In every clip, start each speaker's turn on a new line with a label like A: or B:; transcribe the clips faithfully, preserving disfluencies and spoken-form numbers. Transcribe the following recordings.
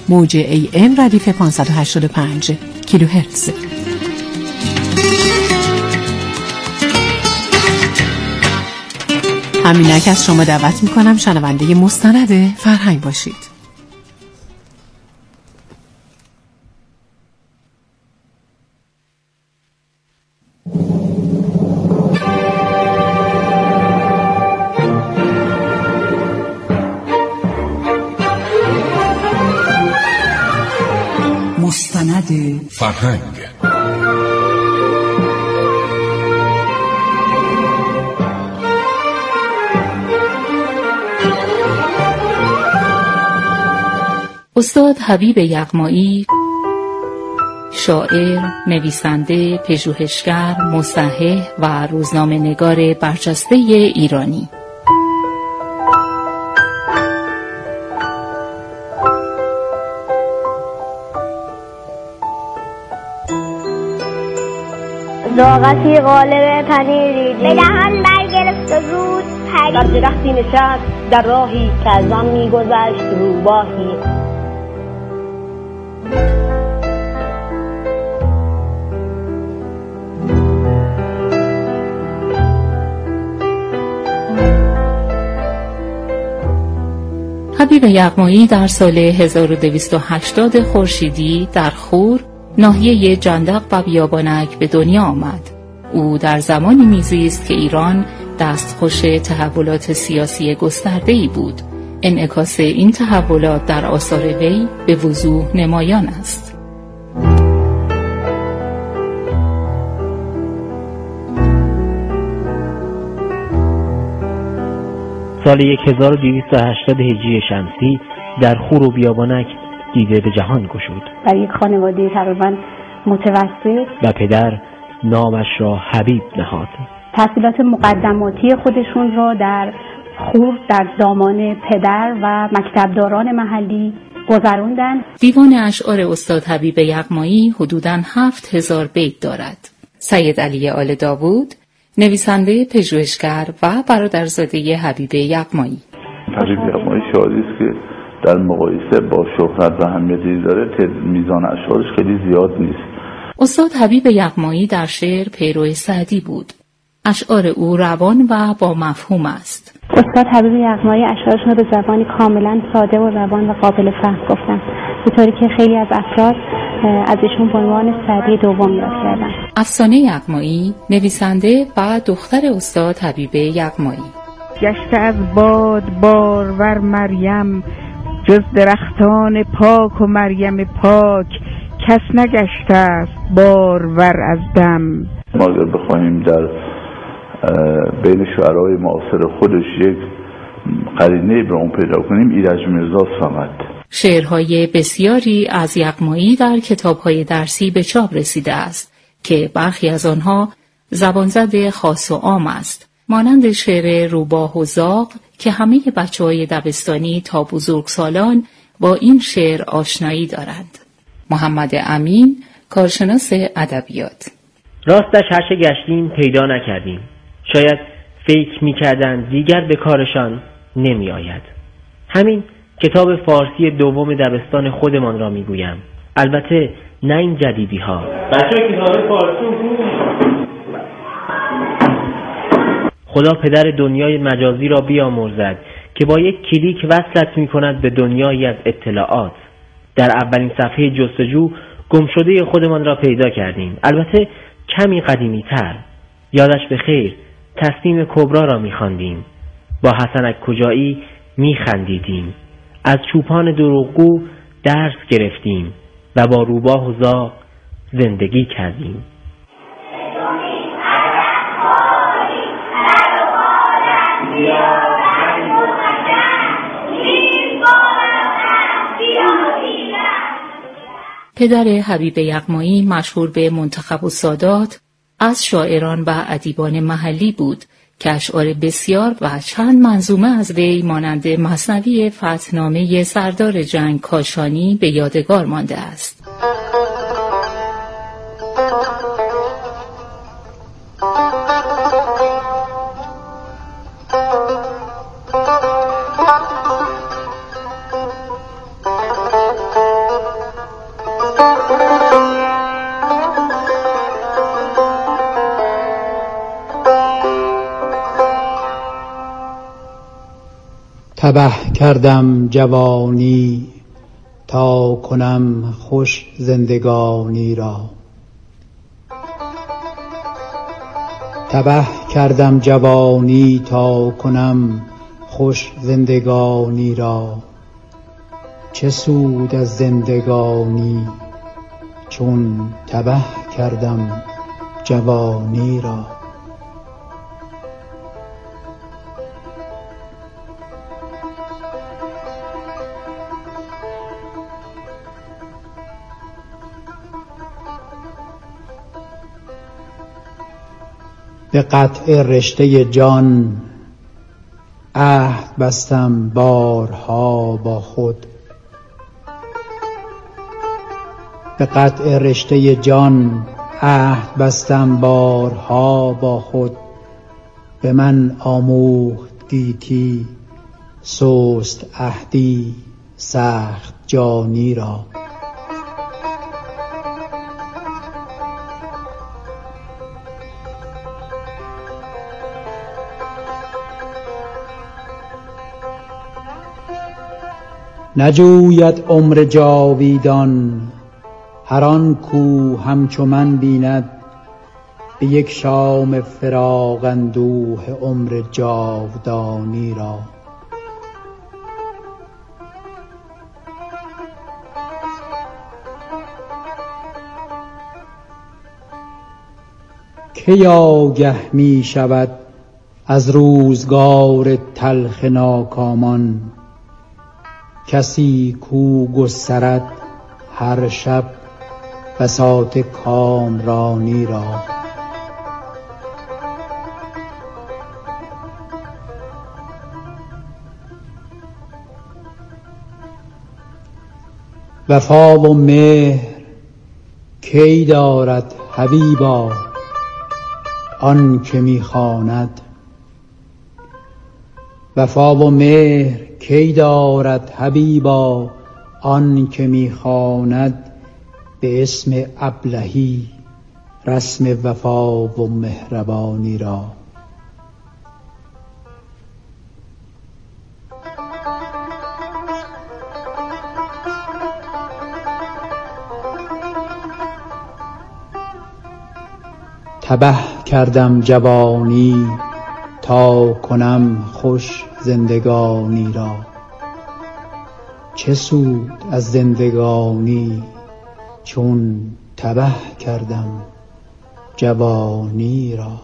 A: موج ای ام ردیف پانصد و هشتاد و پنج کیلوهرتز. همینک از شما دعوت میکنم شنونده مستند فرهنگ باشید.
B: مستند فرهنگ.
C: استاد حبیب یغمایی، شاعر، نویسنده، پژوهشگر، مصحح و روزنامه‌نگار برجسته ایرانی.
D: ذاقتی قالب پنیری به دهان برگرفت و زود پرید.
E: در درختی نشست در راهی که از آن می‌گذشت روباهی.
C: حبیب یغمایی در سال هزار و دویست و هشتاد خورشیدی در خور، ناحیه جندق و بیابانک به دنیا آمد. او در زمانی میزیست که ایران دستخوش تحولات سیاسی گسترده‌ای بود. انعکاس این تحولات در آثار وی به وضوح نمایان است.
F: سال هزار و دویست و هشتاد هجری شمسی در خور و بیابانک دیده به جهان گشود.
G: در یک خانواده تقریبا متوسط و
F: پدر نامش را حبیب نهاد.
G: تحصیلات مقدماتی خودشون را در خور در دامان پدر و مکتبداران محلی گذراندند.
C: دیوان اشعار استاد حبیب یغمایی حدوداً هفت هزار بیت دارد. سید علی آل داوود، نویسنده، پژوهشگر و برادرزاده حبیب یغمایی.
H: حبیب یغمایی شاعری است که در مقایسه با شهرت و اهمیتی داره، میزان اشعارش خیلی زیاد نیست.
C: استاد حبیب یغمایی در شعر پیرو سعدی بود. اشعار او روان و با مفهوم است.
G: استاد حبیب یغمایی اشعارش را به زبانی کاملا ساده و روان و قابل فهم گفتن، به طوری که خیلی از افراد از ایشون به عنوان سعدی دوم یاد کردن.
C: افسانه یغمایی، نویسنده و دختر استاد حبیب یغمایی.
I: گشته از باد بارور مریم، جز درختان پاک و مریم پاک، کس نگشته است بارور از دم.
H: ما اگر بخواهیم در بین شعرهای معاصر خودش یک قرینه به اون پیدا کنیم، ایرج میرزا فقط.
C: شعرهای بسیاری از یغمایی در کتابهای درسی به چاپ رسیده است که برخی از آنها زبانزد خاص و عام است، مانند شعر روباه و زاغ که همه بچه‌های دبستانی تا بزرگسالان با این شعر آشنایی دارند. محمد امین، کارشناس ادبیات.
F: راستش هرچه گشتیم پیدا نکردیم، شاید فکر می‌کردند دیگر به کارشان نمی آید. همین کتاب فارسی دوم دبستان خودمان را میگویم، البته نه این جدیدی ها. بچه کتاب فارسی خدا پدر دنیای مجازی را بیامرزد که با یک کلیک وصلت می کند به دنیایی از اطلاعات. در اولین صفحه جستجو گمشده خودمان را پیدا کردیم، البته کمی قدیمی تر. یادش به خیر تصمیم کبرا را می خواندیم، با حسنک کجایی می خندیدیم، از چوپان دروغگو درس گرفتیم و با روباه و زاغ زندگی کردیم.
C: پدر حبیب یغمایی مشهور به منتخب السادات از شاعران و ادیبان محلی بود که اشعار بسیار و چند منظومه از وی مانند مثنوی فتحنامه سردار جنگ کاشانی به یادگار مانده است.
J: تبه کردم جوانی تا کنم خوش زندگانی را. تبه کردم جوانی تا کنم خوش زندگانی را. چه سود از زندگانی چون تبه کردم جوانی را. به قطع رشته جان عهد بستم بارها با خود. به قطع رشته جان عهد بستم بارها با خود. به من آموخت گیتی سست عهدی سخت جانی را. نجوید عمر جاویدان هر آن کو همچو من بیند. به یک شام فراق اندوه عمر جاودانی را. کی آگه می شود از روزگار تلخ ناکامان. کسی کو گسترد هر شب بساط کامرانی را. وفا و مهر کی دارد حبیبا آن که میخواند. وفا و مهر کی دارد حبیبا آن که میخواند. به اسم ابلهی رسم وفا و مهربانی را. تبه کردم جوانی تا کنم خوش زندگانی را. چه سود از زندگانی چون تبه کردم جوانی را.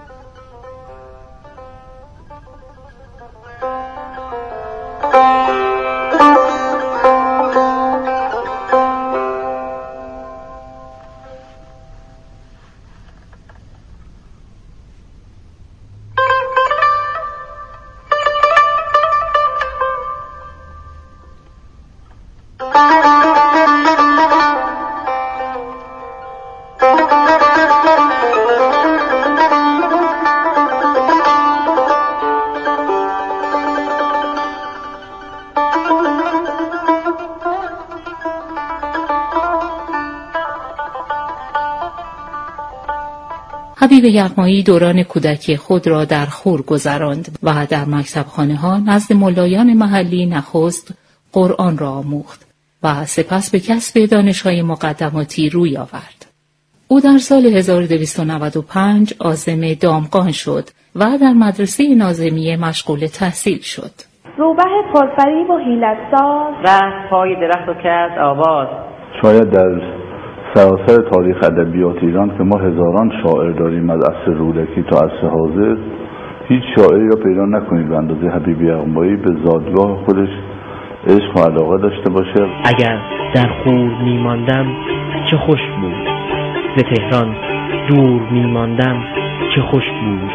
C: حبیب یغمایی دوران کودکی خود را در خور گذراند و در مکتبخانه ها نزد ملایان محلی نخست قرآن را آموخت و سپس به کسب دانش‌های مقدماتی روی آورد. او در سال هزار و دویست و نود و پنج عازم دامغان شد و در مدرسه ناظمیه مشغول تحصیل شد.
K: روبه پرفریب و حیلت‌ساز
F: رفت پای درخت و کرد آواز.
H: شاید در سراسر تاریخ ادبیات ایران که ما هزاران شاعر داریم از عصر رودکی تا عصر حاضر، هیچ شاعری را پیدا نکنید به اندازه حبیب یغمایی به زادگاه خودش عشق و علاقه داشته باشه.
F: اگر در خور میماندم چه خوش بود، به تهران دور میماندم چه خوش بود.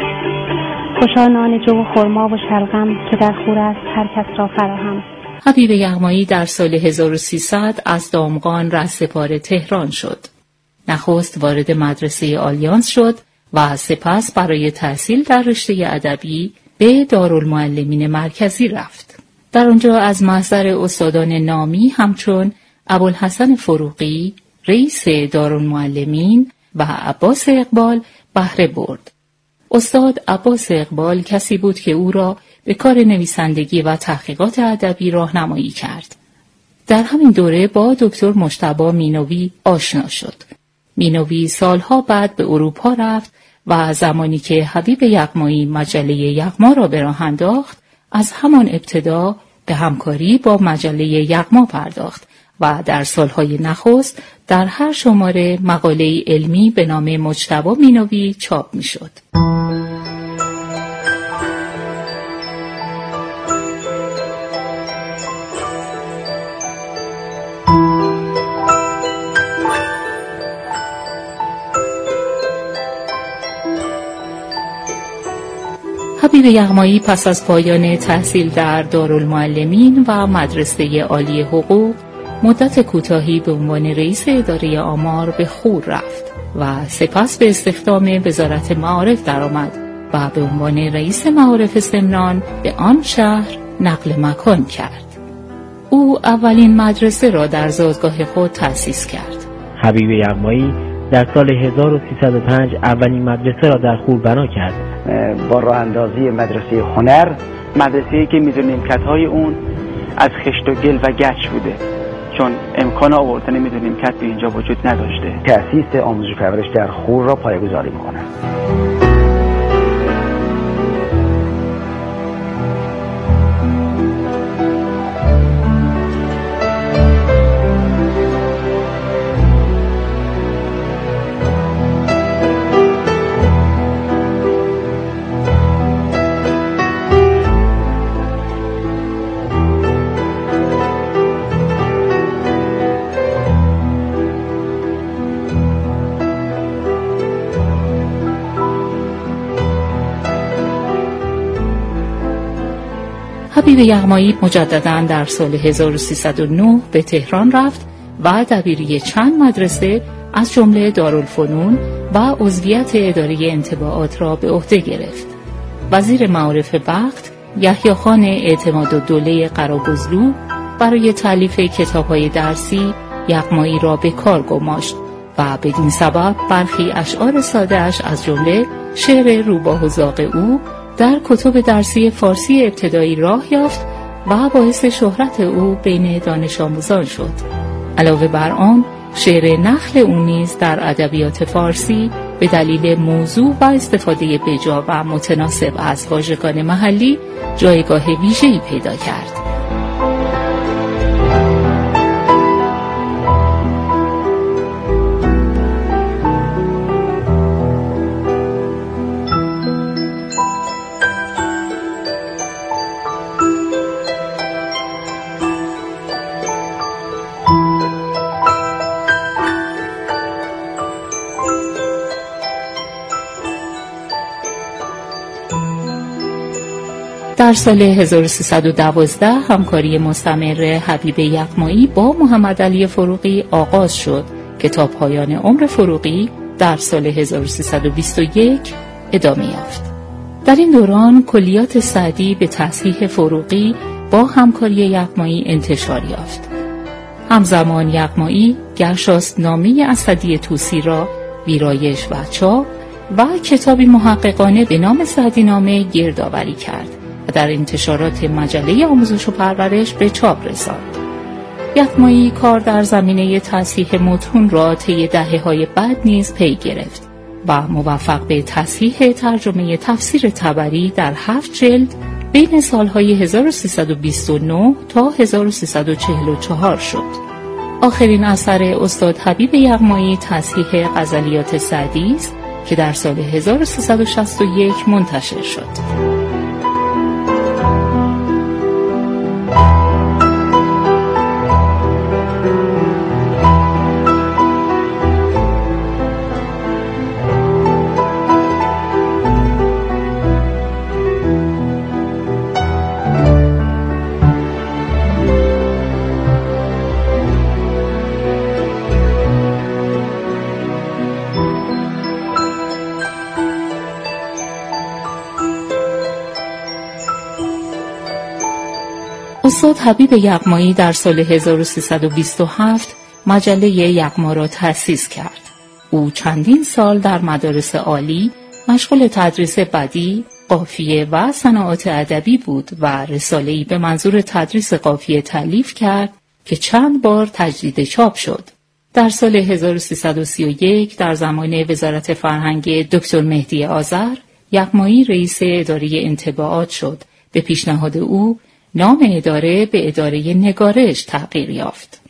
G: خوشا نان جو و خرما و شلغم که در خور است هر کس را فراهم.
C: حبیب یغمایی در سال هزار و سیصد از دامغان رهسپار تهران شد. نخست وارد مدرسه آلیانس شد و سپس برای تحصیل در رشته ادبی به دارالمعلمین مرکزی رفت. در آنجا از محضر استادان نامی همچون ابوالحسن فروغی، رئیس دارالمعلمین و عباس اقبال بهره برد استاد عباس اقبال کسی بود که او را به کار نویسندگی و تحقیقات ادبی راهنمایی کرد. در همین دوره با دکتر مجتبی مینوی آشنا شد. مینوی سالها بعد به اروپا رفت و زمانی که حبیب یغمایی مجله یغما را به راه انداخت، از همان ابتدا به همکاری با مجله یغما پرداخت و در سالهای نخست در هر شماره مقاله علمی به نام مجتبی مینوی چاپ می شد. حبیب یغمایی پس از پایان تحصیل در دارالمعلمین و مدرسه عالی حقوق مدت کوتاهی به عنوان رئیس اداره آمار به خور رفت و سپس به استخدام وزارت معارف درآمد و به عنوان رئیس معارف سمنان به آن شهر نقل مکان کرد. او اولین مدرسه را در زادگاه خود تأسیس کرد.
F: حبیب یغمایی در سال هزار و سیصد و پنج اولین مدرسه را در خور بنا کرد.
L: با راه اندازی مدرسه هنر، مدرسه‌ای که میزون نیمکت‌های اون از خشت و گل و گچ بوده، چون امکان آوردن میزون نیمکت به اینجا وجود نداشته. تأسیس آموزش پرورش در خور را پایه‌گذاری می‌کنه.
C: حبیب یغمایی مجدداً در سال هزار و سیصد و نه به تهران رفت و دبیری چند مدرسه از جمله دارالفنون و عضویت اداره انطباعات را به عهده گرفت. وزیر معارف وقت یحیی خان اعتمادالدوله قراگزلو برای تألیف کتاب‌های درسی یغمایی را به کار گماشت و بدین سبب برخی اشعار ساده‌اش از جمله شعر روباه و زاغ او در کتب درسی فارسی ابتدایی راه یافت و باعث شهرت او بین دانش آموزان شد. علاوه بر آن، شعر نخل او نیز در ادبیات فارسی به دلیل موضوع و استفاده بجا و متناسب از واژگان محلی جایگاه ویژه‌ای پیدا کرد. در سال هزار و سیصد و دوازده همکاری مستمر حبیب یغمایی با محمد علی فروغی آغاز شد که تا پایان عمر فروغی در سال هزار و سیصد و بیست و یک ادامه یافت. در این دوران کلیات سعدی به تصحیح فروغی با همکاری یغمایی انتشار یافت. همزمان یغمایی گرشاسب‌نامه اسدی طوسی را ویرایش و چاپ و کتابی محققانه به نام سعدی‌نامه گردآوری کرد و در انتشارات مجله آموزش و پرورش به چاپ رساند. یغمایی کار در زمینه تصحیح متون را طی دهه‌های بعد نیز پی گرفت و موفق به تصحیح ترجمه تفسیر طبری در هفت جلد بین سالهای هزار و سیصد و بیست و نه تا هزار و سیصد و چهل و چهار شد. آخرین اثر استاد حبیب یغمایی تصحیح غزلیات سعدی است که در سال هزار و سیصد و شصت و یک منتشر شد. استاد حبیب یغمایی در سال هزار و سیصد و بیست و هفت مجله یغما را تأسیس کرد. او چندین سال در مدارس عالی مشغول تدریس بدیع، قافیه و صناعات ادبی بود و رساله‌ای به منظور تدریس قافیه تألیف کرد که چند بار تجدید چاپ شد. در سال هزار و سیصد و سی و یک در زمان وزارت فرهنگ دکتر مهدی آذر، یغمایی رئیس اداره انطباعات شد. به پیشنهاد او نام اداره به اداره نگارش تغییر یافت.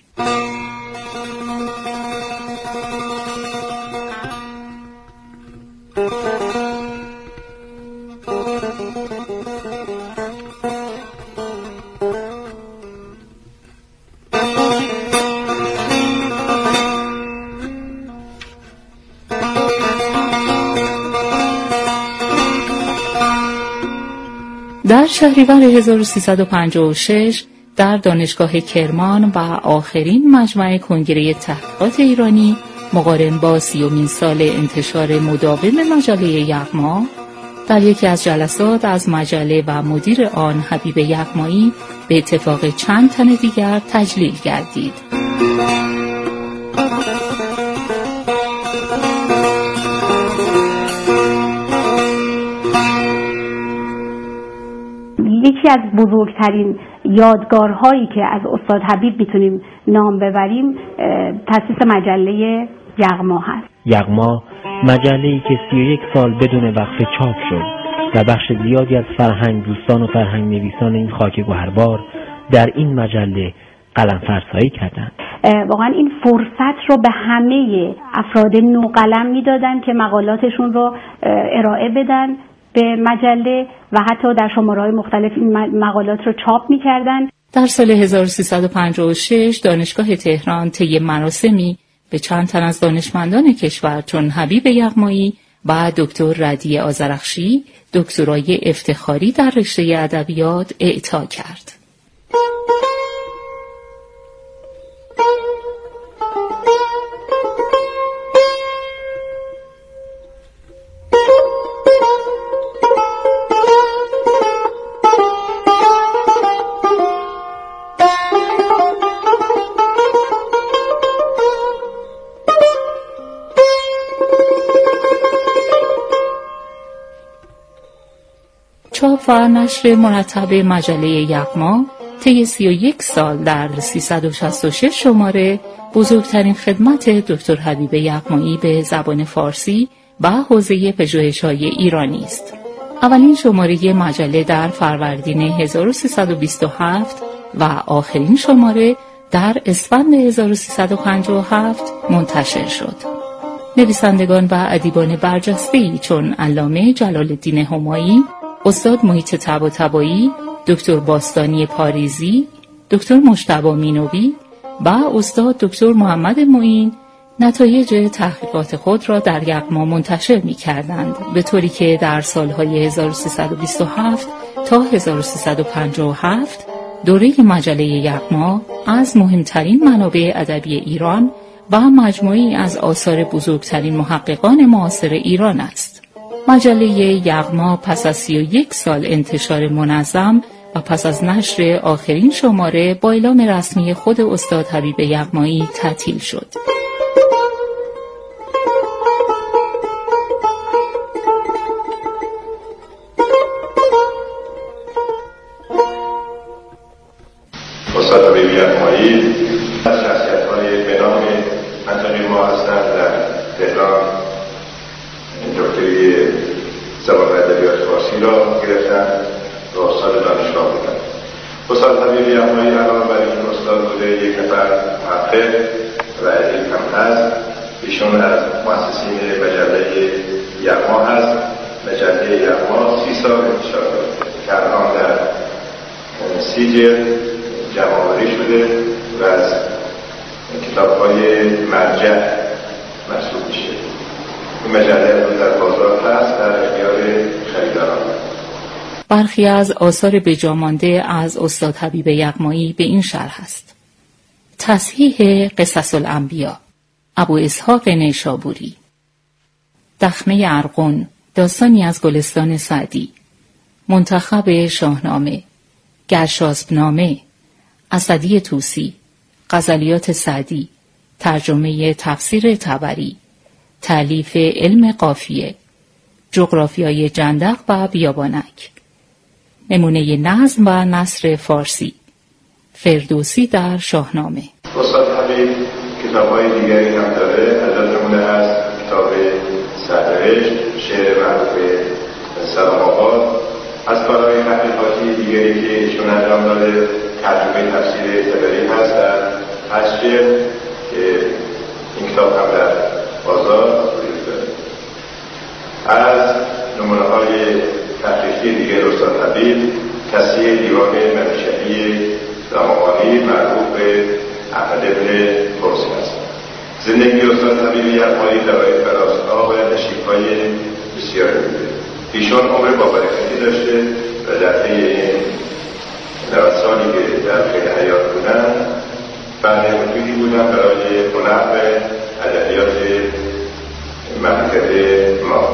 C: در شهریور هزار و سیصد و پنجاه و شش در دانشگاه کرمان و آخرین مجمع کنگره تحقیقات ایرانی مقارن با سیومین سال انتشار مداوم مجله یغما، در یکی از جلسات از مجله و مدیر آن حبیب یغمایی به اتفاق چند تن دیگر تجلیل گردید.
G: یکی از بزرگترین یادگارهایی که از استاد حبیب میتونیم نام ببریم تأسیس مجله یغما هست.
F: یغما مجله‌ای که سی و یک سال بدون وقفه چاپ شد و بخش زیادی از فرهنگ دوستان و فرهنگ نویسان این خاک گوهربار در این مجله قلم فرسایی کردند.
G: واقعا این فرصت رو به همه افراد نوقلم میدادن که مقالاتشون رو ارائه بدن به مجله و حتی در شماره‌های مختلف این مقالات رو چاپ می‌کردن.
C: در سال هزار و سیصد و پنجاه و شش دانشگاه تهران طی مراسمی به چند تن از دانشمندان کشور چون حبیب یغمایی و دکتر ردی آذرخشی دکترای افتخاری در رشته ادبیات اعطا کرد. چاپ و نشر مرتب مجله یغما طی سی و یک سال در سیصد و شصت و شش شماره بزرگترین خدمت دکتر حبیب یغمایی به زبان فارسی و حوزه پژوهش‌های ایرانی است. اولین شماره مجله در فروردین هزار و سیصد و بیست و هفت و آخرین شماره در اسفند هزار و سیصد و پنجاه و هفت منتشر شد. نویسندگان و ادیبان برجسته‌ای چون علامه جلال الدین همایی، استاد محیط طباطبایی، دکتر باستانی پاریزی، دکتر مجتبی مینوی و استاد دکتر محمد معین نتایج تحقیقات خود را در یغما منتشر می کردند، به طوری که در سالهای هزار و سیصد و بیست و هفت تا هزار و سیصد و پنجاه و هفت دوره مجله یغما از مهمترین منابع ادبی ایران و مجموعی از آثار بزرگترین محققان معاصر ایران است. مجله یغما پس از سی و یک سال انتشار منظم و پس از نشر آخرین شماره با اعلام رسمی خود استاد حبیب یغمایی تعطیل شد.
M: استاد حبیب یغمایی از شخصیت‌های به نام منطقه ما هستند در تهران. دکتری زبان و ادبیات فارسی را گرفتن و استاد دانشگاه بودن. استاد حبیب یغمایی علاوه بر این استاد بوده یک نفر محقق و ادیب هم هست. ایشون از مؤسسین مجله یغما هست. مجله یغما سی سال انتشار داده که الان در سی جلد جمع‌آوری شده و از کتاب‌های مرجع محسوب میشه. این مجله در بازار هست، در اختیار خریداران.
C: برخی از آثار بجامانده از استاد حبیب یغمایی به این شرح است: تصحیح قصص الانبیا، ابو اسحاق نیشابوری. دخمه ارغن، داستانی از گلستان سعدی. منتخب شاهنامه، گرشاسب‌نامه، اسدی طوسی، غزلیات سعدی، ترجمه تفسیر طبری، تألیف علم قافیه، جغرافیای جندق و بیابانک. نمونه نظم و نثر فارسی. فردوسی در شاهنامه.
M: استاد حبیب کتاب‌های دیگری هم داره. از نمونه هست کتاب سرنوشت، شعر معروف سلام آباد. از کارهای تحقیقاتی دیگری که ایشون انجام داده ترجمه تفسیر طبری هست در حشر که این کتاب هم در بازار وجود داره. از نمونه های تحقیقی دیگر استاد حبیب تصحیح دیوان منشئی زمانی معروف به احمد ابن فارسی است. زندگی استاد حبیب یغمایی درای فراس‌ها و نشیب‌های بسیاری بوده. ایشان عمر با برکتی داشته و در طی این نود سالی که در خیر حیات بودن بنده وجودی بودن برای هنر و ادبیات مملکت ما.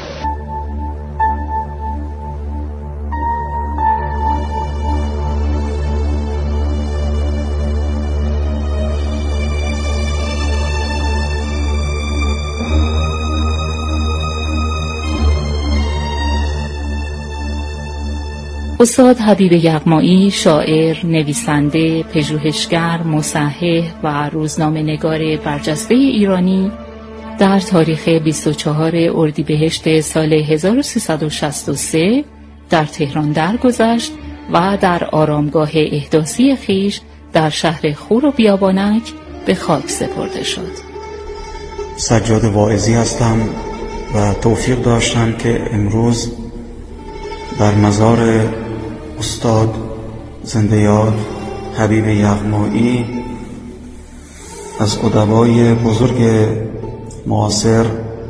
C: استاد حبیب یغمایی شاعر، نویسنده، پژوهشگر، مصحح و روزنامه‌نگار برجسته ایرانی در تاریخ بیست و چهارم اردیبهشت سال هزار و سیصد و شصت و سه در تهران درگذشت و در آرامگاه احداثی خویش در شهر خور و بیابانک به خاک سپرده شد.
N: سجاد واعظی هستم و توفیق داشتم که امروز بر مزار استاد زنده یاد حبیب یغمایی از ادبای بزرگ معاصر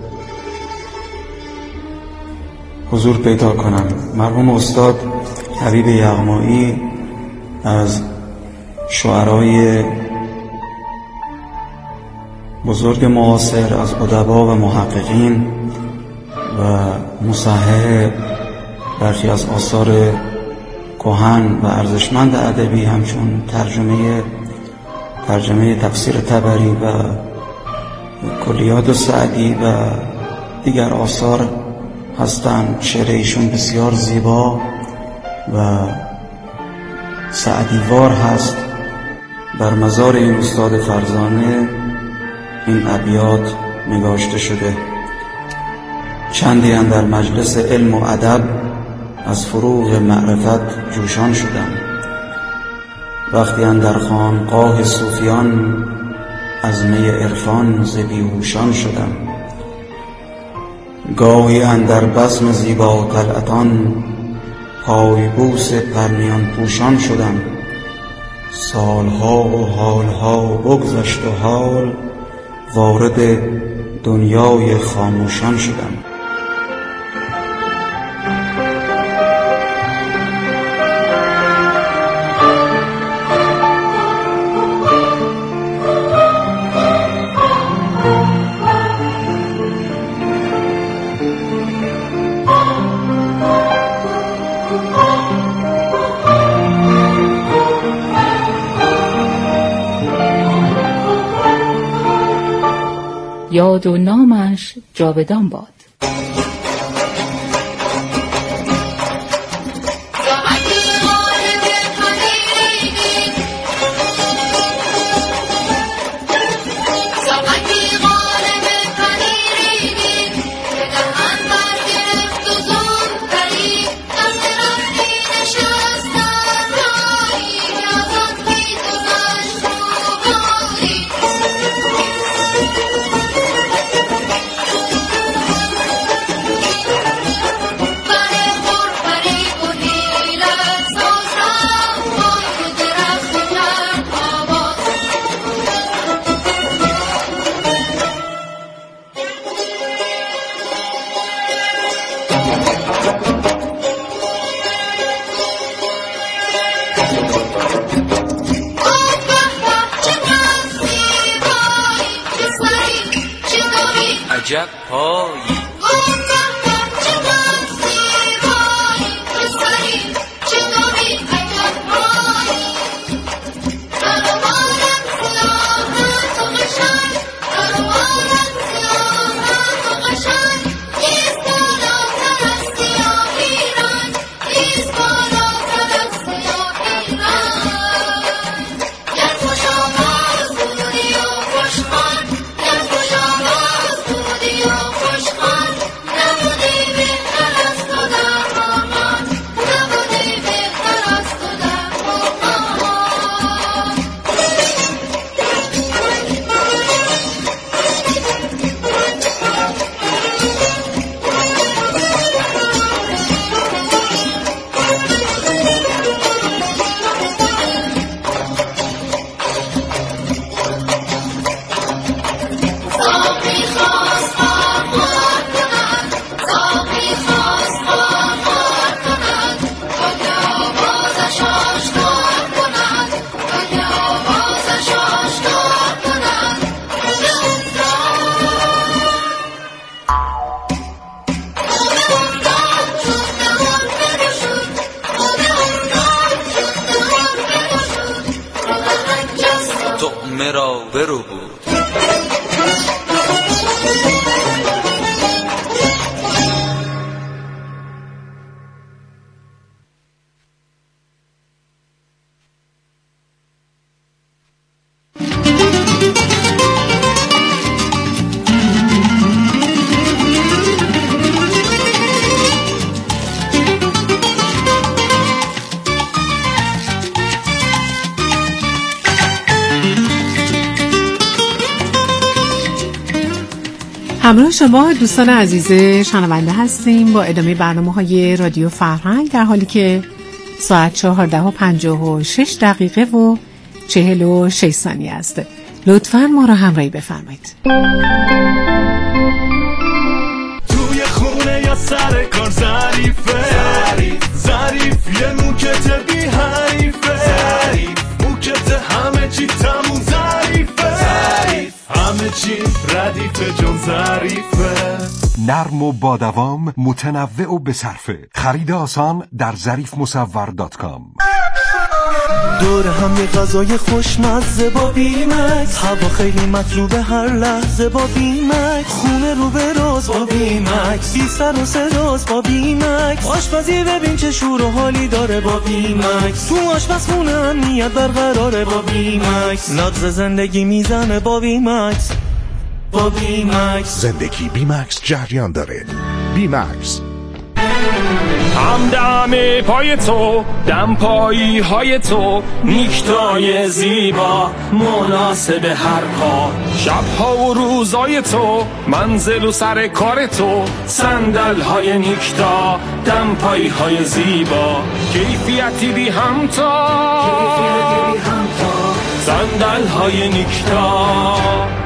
N: حضور پیدا کنم. مرحوم استاد حبیب یغمایی از شعرای بزرگ معاصر، از ادبا و محققین و مصحح برخی از آثار کهن و ارزشمند ادبی همچون ترجمه ترجمه تفسیر طبری و کلیات سعدی و دیگر آثار هستند. شعر ایشون بسیار زیبا و سعدیوار هست. بر مزار این استاد فرزانه این ابیات نگاشته شده: چندی اندر مجلس علم و ادب از فروغ معرفت جوشان شدم. وقتی اندر خانقاه صوفیان از می عرفان ز بیهوشان شدم. گاهی اندر بزم زیبا طلعتان پایبوس پرنیان پوشان شدم. سالها و حالها بگذشت و حال وارد دنیای خاموشان شدم.
C: یاد و نامش جاودان باد.
O: عجب پایی برو بود.
A: همراه شما دوستان عزیز شنونده هستیم با ادامه برنامه‌های رادیو فرهنگ، در حالی که ساعت چهارده و پنجاه و شش دقیقه و چهل و شش ثانیه است. لطفاً ما را همراهی بفرمایید.
P: توی خونه یا سر کار ظریفه، ظریف یه موکت بی حریفه، موکت همه چی تموم ظریفه، همه چی ردیفه جون ظریفه،
Q: نرم و با دوام، متنوع و بصرفه. خرید آسان در ظریف مصور دات کام.
P: دور هم یه غذای خوشمزه با بیمکس، هوا خیلی مطلوبه هر لحظه با بیمکس، خونه رو به راز با بیمکس، بی سر و صداست با بیمکس، آشپزی ببین چه شور و حالی داره با بیمکس، تو آشپزخونه امنیت برقراره با بیمکس، نبض زندگی میزنه با بیمکس، با بیمکس،
R: زندگی بیمکس جریان داره. بیمکس
P: همدم پای تو، دم پایی های تو، نیکتای زیبا مناسب هر کار، شبها و روزای تو، منزل و سر کار تو، صندل های نیکتا، دم پایی های زیبا، کیفیتی بی همتا، صندل های نیکتا.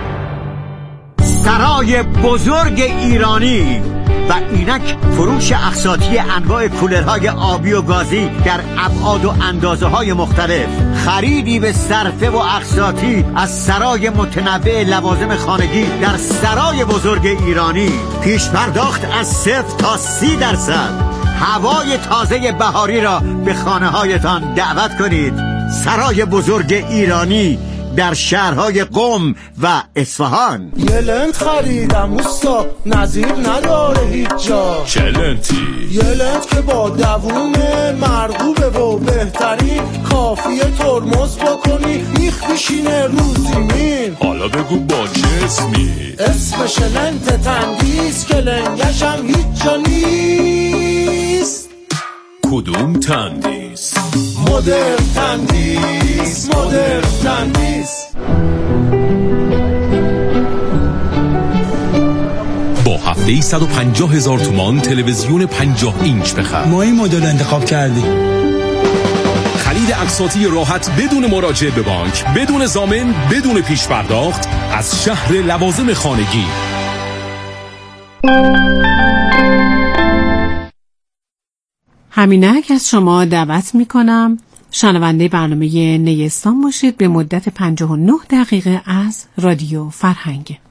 S: سرای بزرگ ایرانی و اینک فروش اقساطی انواع کولرهای آبی و گازی در ابعاد و اندازه های مختلف، خریدی به صرفه و اقساطی از سرای متنوع لوازم خانگی در سرای بزرگ ایرانی، پیش پرداخت از صفر تا سی درصد، هوای تازه بهاری را به خانه هایتان دعوت کنید. سرای بزرگ ایرانی در شهرهای قم و اصفهان.
P: یه لنت خریدم اوستا، نظیر نداره هیچ جا. چه لنتی؟ یه لنت که با دوومه، مرغوبه و بهترین، کافیه ترمز بکنی میخ بشینه رو زمین. حالا بگو با چه اسمی؟ اسمش لنت تندیس که لنگشم هیچ جا نیست. کدوم تندیس؟ مدرن تندیس، مدرن تندیس.
T: با هفته صد و پنجاه هزار تومان تلویزیون پنجاه اینچ بخر.
U: ما این مدل انتخاب کردیم.
T: خرید اقساطی راحت بدون مراجعه به بانک، بدون ضامن، بدون پیش پرداخت از شهر لوازم خانگی.
A: همینک از شما دعوت میکنم شنونده برنامه نیستان باشید به مدت پنجاه و نه دقیقه از رادیو فرهنگ.